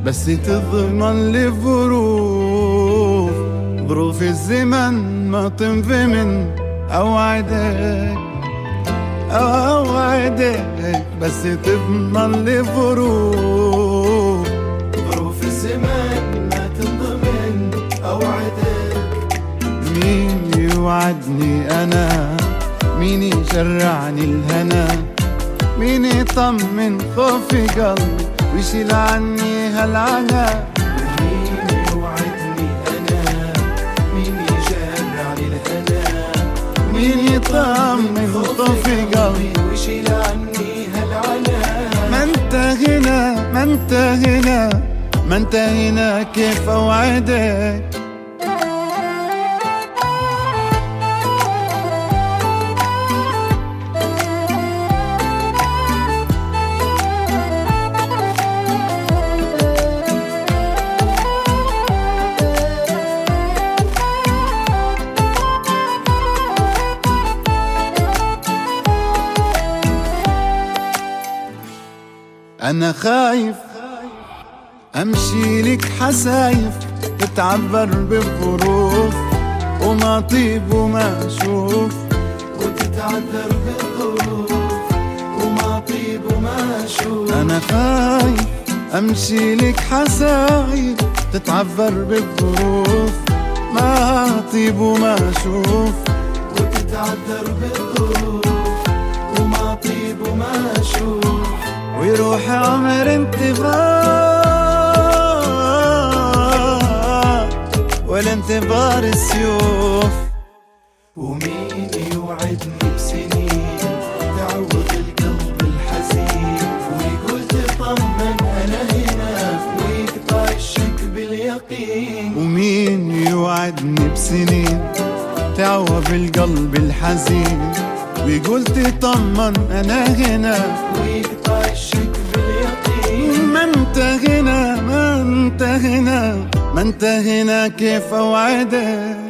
بس تضمن لي ظروف الزمن ما تنفي من أوعدك بس تضمن لي ظروف الزمن ما تنضمن أوعدك. مين يوعدني أنا؟ مين يشرعني الهنا؟ مين يطمن خوفي قلبي ويشيل عني هالعنا؟ مين يوعدني أنا؟ مين يشرعني الهنا؟ مين يطمن خوفي قلبي ويشيل عني هالعنا؟ ما انت هنا، ما انت هنا، ما انت هنا، كيف اوعدك؟ أنا خايف أمشي لك حسايف تتعبر بالظروف وما طيب وما أشوف، وتتعذر بالظروف وما طيب وما أشوف. أنا خايف أمشي لك حسايف تتعبر بالظروف ما طيب وما أشوف، وتتعذر بالظروف وما طيب وما أشوف. ويروح عمر انتظار ولا انتظار السيوف. ومين يوعدني بسنين تعوض القلب الحزين ويقول تطمن أنا هنا ويقطع الشك باليقين. ومين يوعدني بسنين تعوض القلب الحزين ويقول تطمن أنا هنا ويقطع الشك باليقين. ما انت هنا، ما انت هنا، ما انت هنا، كيف اوعدك؟